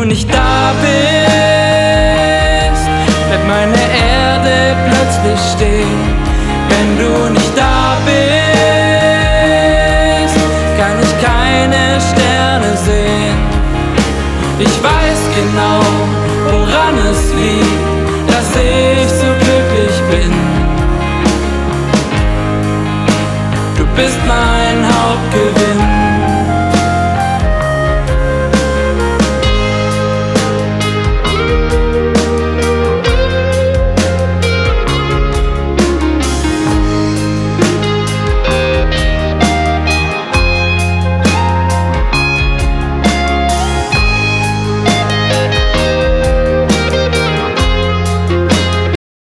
nicht da bist, bleibt meine Erde plötzlich stehen. Wenn du nicht da bist, kann ich keine Sterne sehen. Ich weiß genau, woran es liegt, dass ich so glücklich bin. Du bist mein Hauptgewinn.